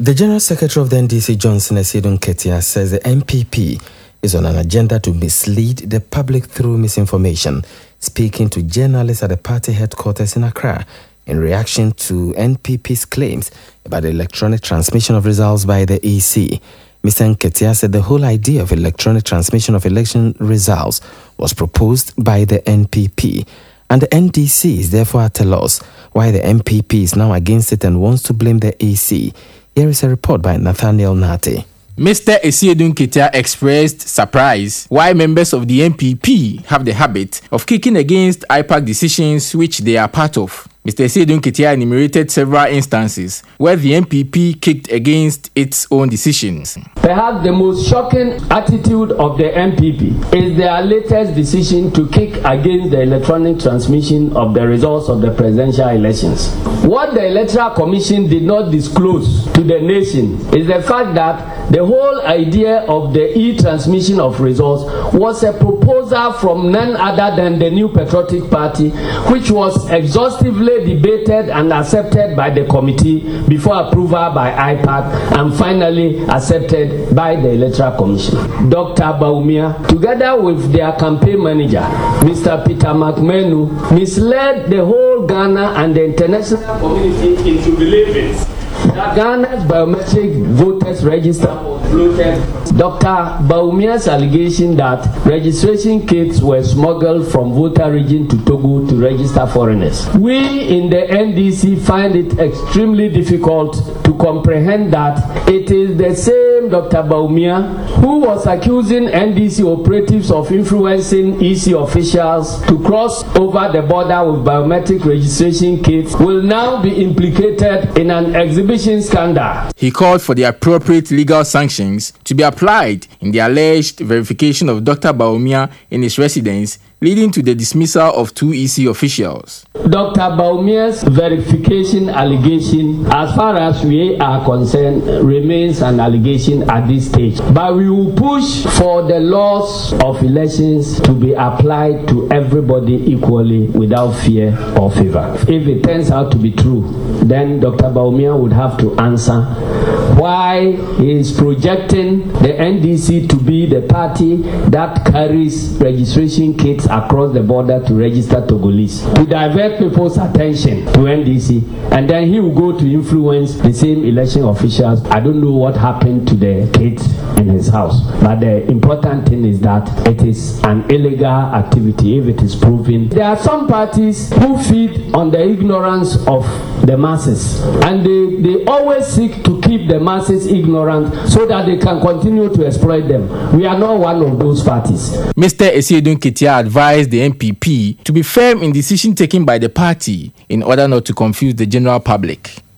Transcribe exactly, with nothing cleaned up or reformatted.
The General Secretary of the N D C, Johnson Asiedu Nketia, says the N P P is on an agenda to mislead the public through misinformation, speaking to journalists at the party headquarters in Accra in reaction to N P P's claims about the electronic transmission of results by the E C. Mister Nketia said the whole idea of electronic transmission of election results was proposed by the N P P, and the N D C is therefore at a loss why the N P P is now against it and wants to blame the E C. Here is a report by Nathaniel Nati. Mister Asiedu Nketia expressed surprise why members of the N P P have the habit of kicking against I PAC decisions which they are part of. Mister Asiedu Nketia enumerated several instances where the N P P kicked against its own decisions. Perhaps the most shocking attitude of the N P P is their latest decision to kick against the electronic transmission of the results of the presidential elections. What the Electoral Commission did not disclose to the nation is the fact that the whole idea of the e-transmission of results was a proposal from none other than the New Patriotic Party, which was exhaustively debated and accepted by the committee before approval by I PAC and finally accepted by the Electoral Commission. Doctor Bawumia, together with their campaign manager, Mister Peter McMenu, misled the whole Ghana and the international community into believing that Ghana's biometric voters register was bloated. Doctor Bawumia's allegation that registration kits were smuggled from voter region to Togo to register foreigners. We in the N D C find it extremely difficult to comprehend that it is the same Doctor Bawumia who was accusing N D C operatives of influencing E C officials to cross over the border with biometric registration kits will now be implicated in an exhibition scandal. He called for the appropriate legal sanctions to be applied in the alleged verification of Doctor Bawumia in his residence, leading to the dismissal of two E C officials. Doctor Bawumia's verification allegation, as far as we are concerned, remains an allegation at this stage. But we will push for the laws of elections to be applied to everybody equally without fear or favor. If it turns out to be true, then Doctor Bawumia would have to answer why he is projecting the N D C to be the party that carries registration kits across the border to register Togolese, to divert people's attention to N D C, and then he will go to influence the same election officials. I don't know what happened to the kits in his house, but the important thing is that it is an illegal activity if it is proven. There are some parties who feed on the ignorance of the masses, and they, they always seek to keep the masses ignorant so that they can continue to exploit them. We are not one of those parties. Mister Asiedu Nketia advised the N P P to be firm in decision taken by the party in order not to confuse the general public.